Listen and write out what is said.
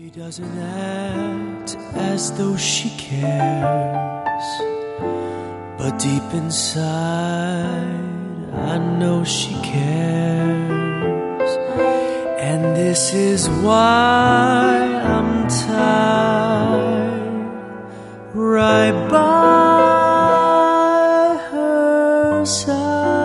Doesn't act as though she cares, but deep inside I know she cares. And this is why I'm tied right by her side.